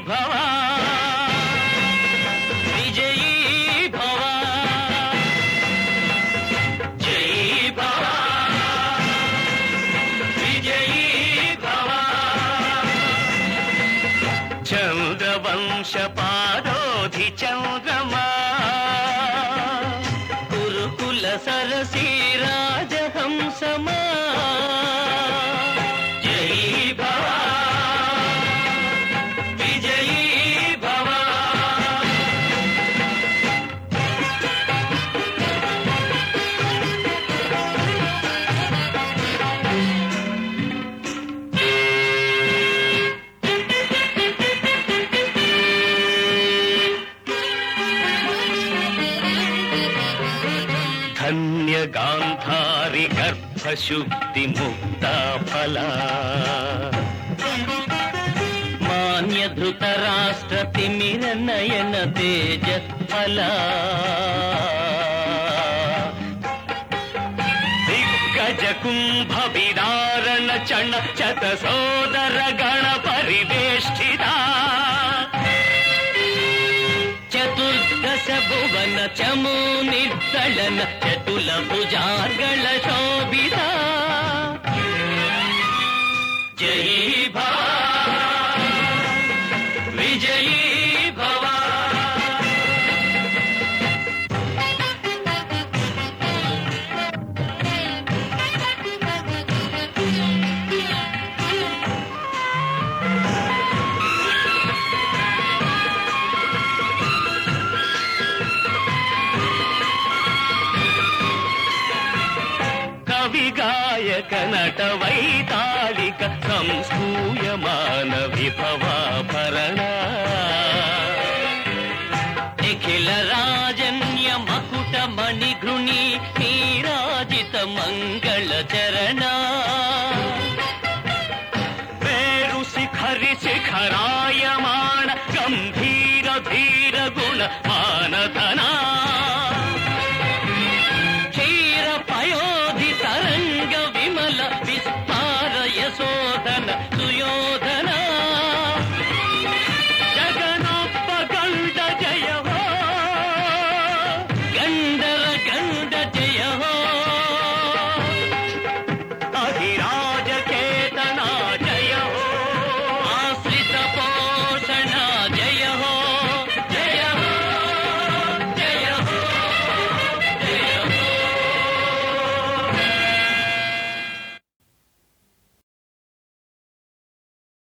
భవ విజయీ భవ జై భవ విజయీ భవ చంద్రవంశ పాదోధి చంద్రమా కురుకుల సరసీ రాజహంసమా ధన్య గాంధారి గర్భశుద్ధి ముక్తా ఫలా మాన్య ధృతరాష్ట్ర తిమిర నయన తేజ ఫలా దిగ్గజ కుంభ విదారణ చణ చత సోదర గణ పరివేష్టితా చతుర్దశ భువన చమూ నిర్దళన చతుల భుజార్గళ శోభిత జయీ భవ విజయీ భవ విగాయక నట వైతాళిక సంస్కూయమాన విభవాభరణ నిఖిల రాజన్య మకుట మణిగృణి నీరాజిత మంగళ చరణ